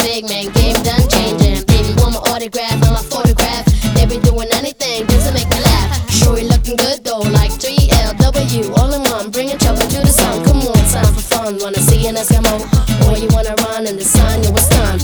big man game done changing. Baby want my autograph and my photograph. They be doing anything just to make me laugh. Sure you looking good though, like 3LW, all in one, bringing trouble to the sun. Come on, time for fun. Wanna see an Eskimo, or you wanna run in the sun? Yo, it's time.